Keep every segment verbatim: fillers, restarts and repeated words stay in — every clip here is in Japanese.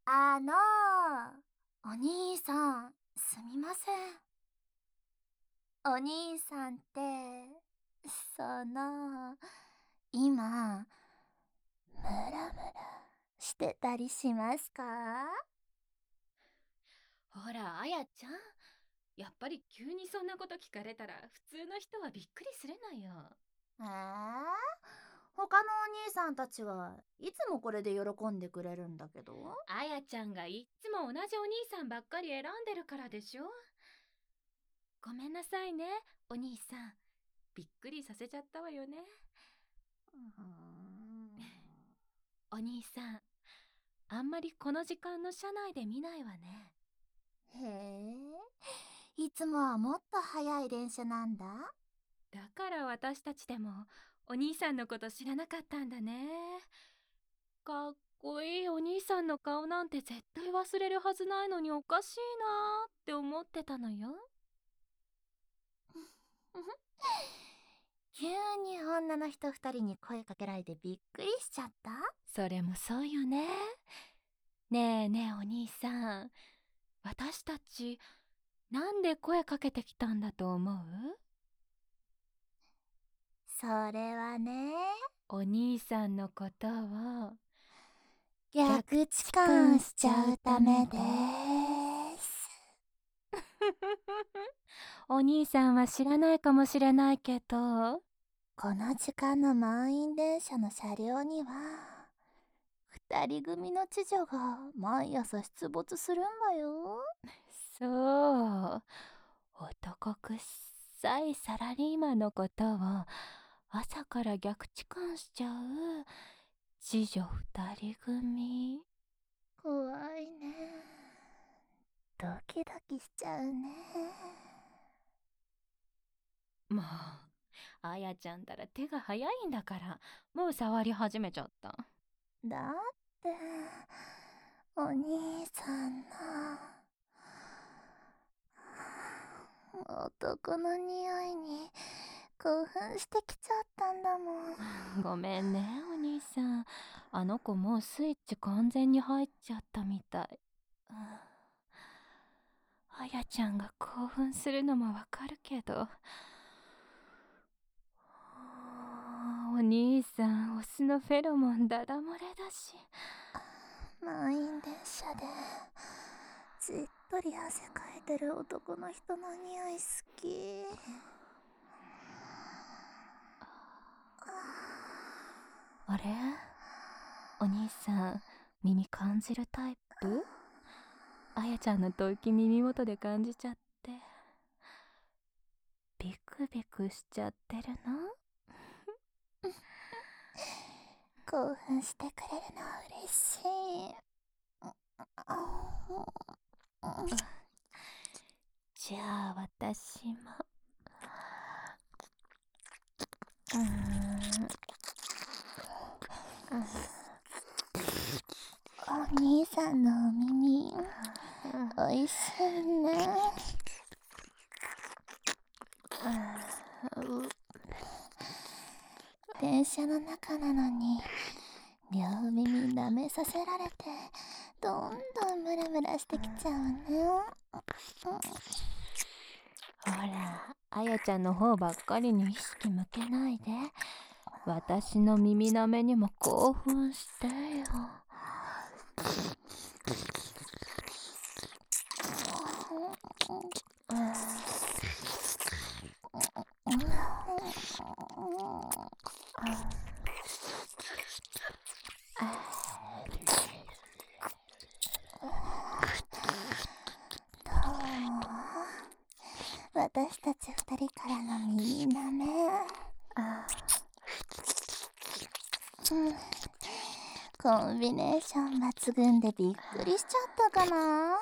あのお兄さん、すみません。お兄さんって、その、今、ムラムラしてたりしますか？ ほら、あやちゃん。やっぱり急にそんなこと聞かれたら普通の人はびっくりするのよ。 えー、他のお兄さんたちはいつもこれで喜んでくれるんだけど。 あやちゃんがいっつも同じお兄さんばっかり選んでるからでしょ。ごめんなさいね、お兄さん。びっくりさせちゃったわよね。 うーんお兄さん、あんまりこの時間の車内で見ないわね。 へえ、いつもはもっと早い電車なんだ。 だから私たちでもお兄さんのこと知らなかったんだね。かっこいいお兄さんの顔なんて絶対忘れるはずないのにおかしいなーって思ってたのよ。 急に女の人二人に声かけられてびっくりしちゃった。 それもそうよね。ねえねえお兄さん、私たちなんで声かけてきたんだと思う？ それはね、 お兄さんのことを逆痴漢しちゃうためです。 お兄さんは知らないかもしれないけど、 この時間の満員電車の車両には二人組の知女が毎朝出没するんだよ。 そう、男くっさいサラリーマンのことを朝から逆痴漢しちゃう知女二人組。 怖いね。ドキドキしちゃうね。 もう、あやちゃんたら手が早いんだからもう触り始めちゃった。 だってお兄さんの男の匂いに興奮してきちゃったんだもん。 ごめんねお兄さん、あの子もうスイッチ完全に入っちゃったみたい。あやちゃんが興奮するのもわかるけど、お兄さんオスのフェロモンダダ漏れだし。 満員電車でじっとり汗かいてる男の人の匂い好き。 あれ、お兄さん耳感じるタイプ？あやちゃんの吐息耳元で感じちゃってビクビクしちゃってるの？ 興奮してくれるのは嬉しい。 じゃあ私も。うーん、 お兄さんのお耳おいしいね。電車の中なのに両耳舐めさせられてどんどんムラムラしてきちゃうね。 ほら、あやちゃんの方ばっかりに意識向けないで。私の耳なめにも興奮してよ。 私たち二人からの耳なめ、うん、コンビネーション抜群でびっくりしちゃったかな。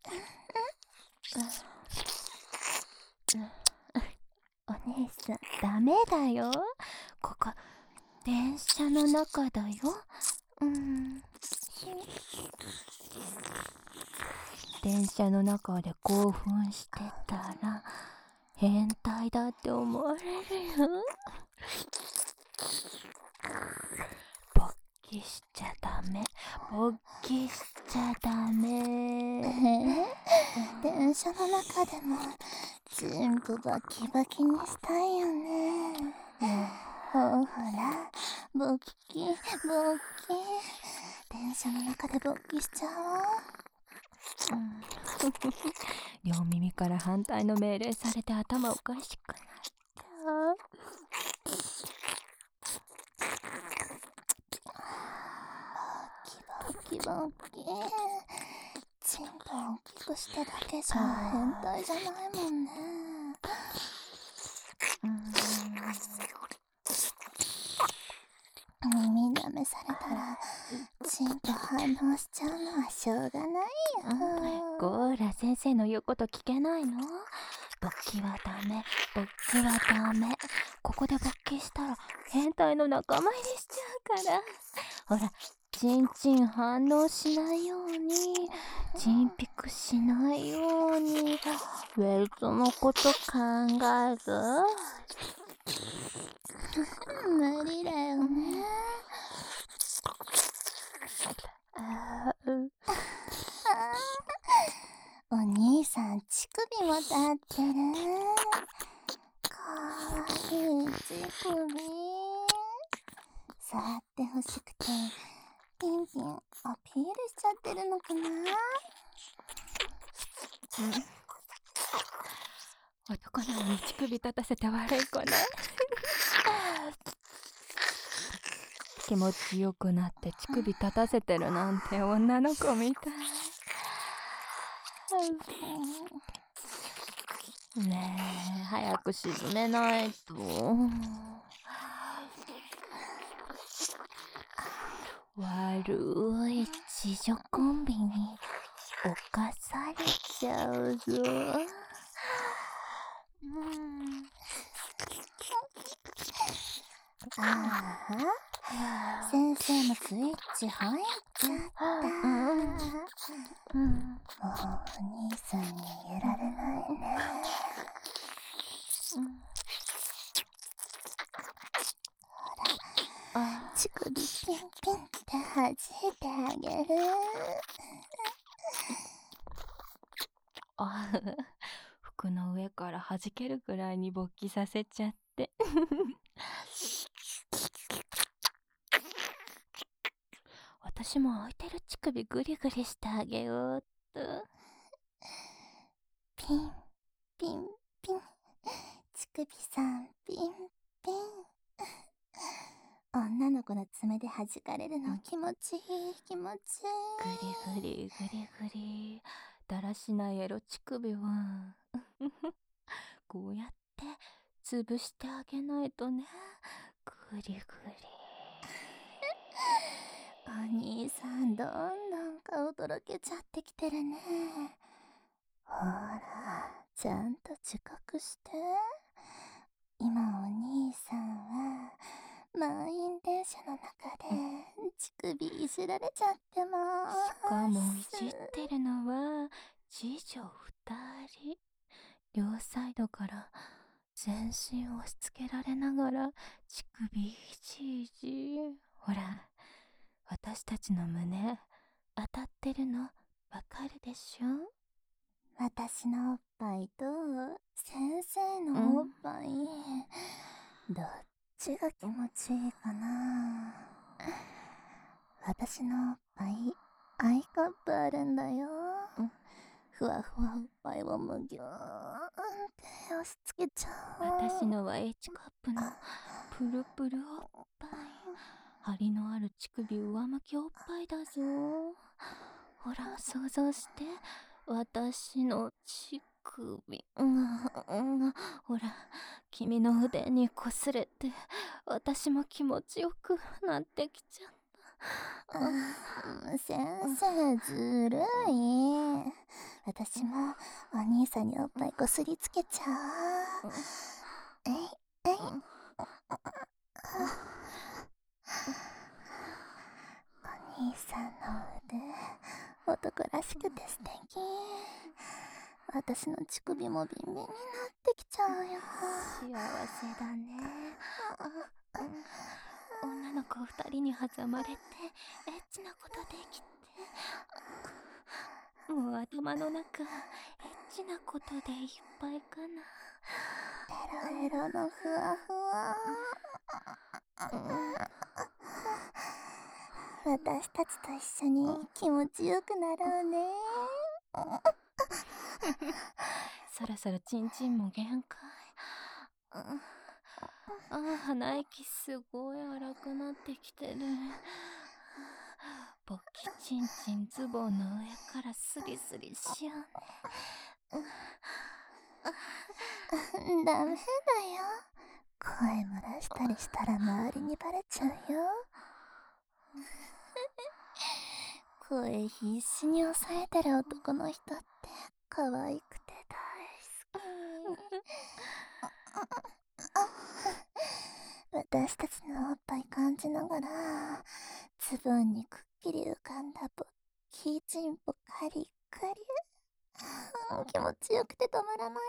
お姉さんダメだよ、ここ電車の中だよ。うん電車の中で興奮してたら変態だって思われるよ。勃起しちゃダメ。勃起しちゃダメ。 電車の中でも全部バキバキにしたいよね。ほらボッキボッキ。電車の中で勃起しちゃおう。 両耳から反対の命令されて頭おかしくなった。 ボキボキボキ。チンポ大きくしただけじゃ変態じゃないもんね。耳舐めされたらチンポ反応しちゃうのはしょうがないよ。 こら、先生の言うこと聞けないの？勃起はダメ、勃起はダメ。ここで勃起したら変態の仲間入りしちゃうから。ほら、チンチン反応しないように、チンピクしないように、ベルトのこと考えず。 無理だよね。お兄さん乳首も立ってる。かわいい乳首。触ってほしくてピンピンアピールしちゃってるのかな。 男なのに乳首立たせて悪い子ね。気持ちよくなって乳首立たせてるなんて女の子みたい。ねえ、早く沈めないと。悪い地女コンビに侵されちゃうぞ。 ああ、先生のスイッチ入っちゃった。もうお兄さんに揺られないね。ほら、乳首ピンピンって弾いてあげる。 あ、服の上から弾けるくらいに勃起させちゃって。私も置いてる乳首グリグリしてあげようっと。 ピンピンピン、乳首さんピンピン。女の子の爪で弾かれるの気持ちいい気持ちいい。 グリグリグリグリ、だらしないエロ乳首はこうやって潰してあげないとね。グリグリ。 お兄さんどんどん顔とろけちゃってきてるね。ほら、ちゃんと自覚して。今お兄さんは満員電車の中で乳首いじられちゃってます。 しかもいじってるのは次女二人。両サイドから全身押し付けられながら乳首いじいじ。ほら、私たちの胸当たってるのわかるでしょ？ 私のおっぱいと先生のおっぱい、うん、どっちが気持ちいいかな。私のおっぱいアイカップあるんだよ。ふわふわおっぱいをむぎゅーんって押し付けちゃう。 私のは H カップのプルプルおっぱい。張りのある乳首上向きおっぱいだぞ。ほら、想像して。私の乳首。うん、うん、ほら、君の腕にこすれて、私も気持ちよくなってきちゃった。 うん、先生ずるい。私もお兄さんにおっぱいこすりつけちゃう。えいえい。お兄さんの腕、男らしくて素敵。私の乳首もビンビンになってきちゃうよ。 幸せだね。女の子二人に挟まれてエッチなことできて。 もう頭の中エッチなことでいっぱいかな。 ヘロヘロのふわふわ。私たちと一緒に気持ちよくなろうね。 そろそろチンチンも限界。ああ、鼻息すごい荒くなってきてる。勃起チンチンズボンの上からスリスリしようね。 ダメだよ。声漏らしたりしたら周りにバレちゃうよ。声必死に抑えてる男の人って可愛くて大好き。私たちのおっぱい感じながら、ズボンにくっきり浮かんだ勃起チンポカリカリ。気持ちよくて止まらない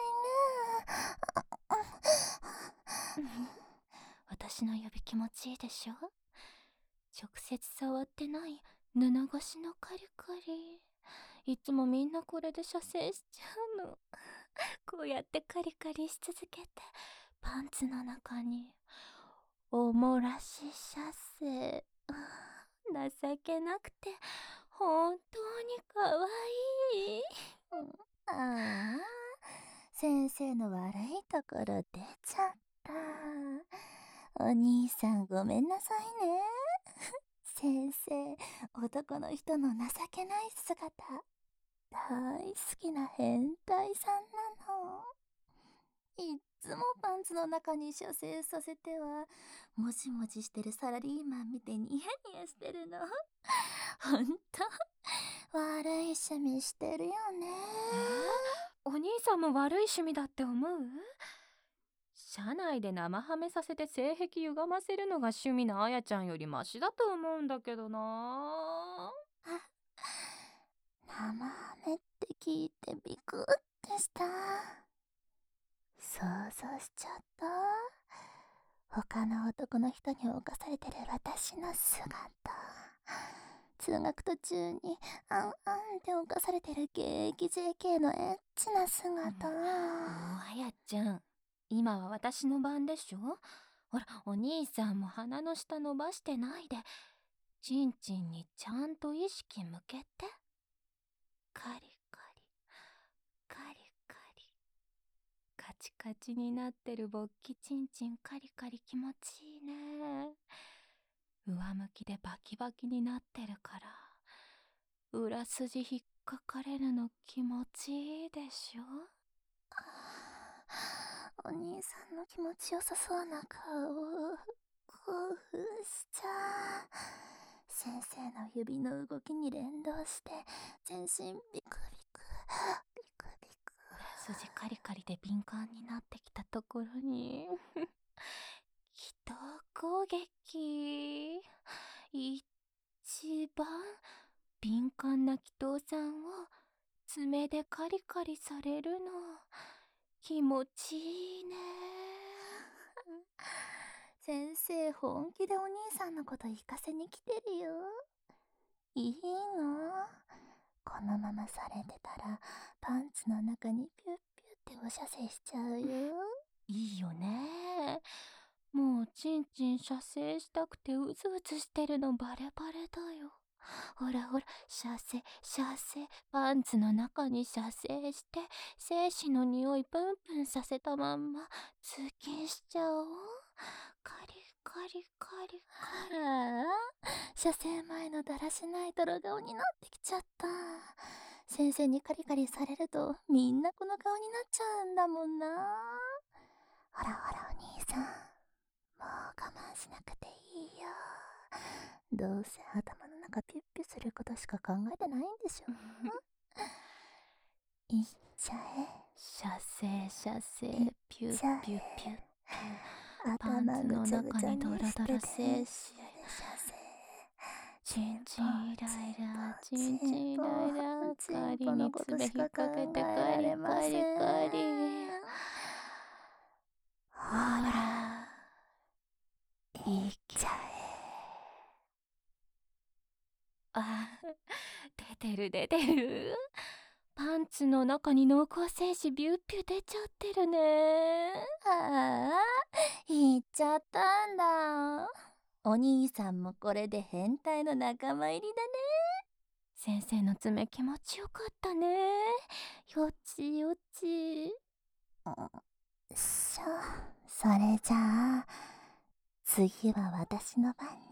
ね。 私の指気持ちいいでしょ？直接触ってない布越しのカリカリ。いつもみんなこれで射精しちゃうの。こうやってカリカリし続けてパンツの中におもらし射精。情けなくて本当にかわいい。 ああ、先生の悪いところ出ちゃった。お兄さんごめんなさいね。先生、男の人の情けない姿、大好きな変態さんなの。いっつもパンツの中に射精させては、もじもじしてるサラリーマン見てニヤニヤしてるの。ほんと、悪い趣味してるよね。 お兄さんも悪い趣味だって思う？車内で生ハメさせて性癖歪ませるのが趣味のあやちゃんよりマシだと思うんだけどな。 生ハメって聞いてビクってした。想像しちゃった。他の男の人に侵されてる私の姿。通学途中にあんあんって犯されてる現役 ジェーケー のエッチな姿。 もうあやちゃん、今は私の番でしょ。ほら、お兄さんも鼻の下伸ばしてないでチンチンにちゃんと意識向けて。カリカリカリカリカチカチになってる勃起チンチンカリカリ気持ちいいね。上向きでバキバキになってるから裏筋引っかかれるの気持ちいいでしょ。 お兄さんの気持ちよさそうな顔、興奮しちゃう。先生の指の動きに連動して全身ビクビクビクビク。 裏筋カリカリで敏感になってきたところに気筒攻撃。一番敏感な気筒さんを爪でカリカリされるの気持ちいいね。 先生本気でお兄さんのこと行かせに来てるよ。いいの？このままされてたらパンツの中にピュッピュッってお射精しちゃうよ。 いいよね。もうチンチン射精したくてうずうずしてるのバレバレだよ。ほらほら、射精射精、パンツの中に射精して精子の匂いプンプンさせたまんま通勤しちゃおう。カリカリカリカリ。 ああ、射精前のだらしない泥顔になってきちゃった。先生にカリカリされるとみんなこの顔になっちゃうんだもんな。ほらほらお兄さん、もう我慢しなくていいよ。どうせ頭の中ピュッピュすることしか考えてないんでしょ。いっちゃえ。 射精射精、ピュッピュッピュッ。パン頭ツのぐちゃぐ中にちゃにドロドロしてて精子。チンチンイライラ、チンチンイライラ、 チンカリポのことに爪しか考引っ掛けてえカリられまカリせん。 カリ。ほら、 いっちゃえ。 あ、出てる出てる。パンツの中に濃厚精子ビュッビュ出ちゃってるね。 ああ、言っちゃったんだ。お兄さんもこれで変態の仲間入りだね。 先生の爪気持ちよかったね。よちよち。 しょ、それじゃあ次は私の番ね。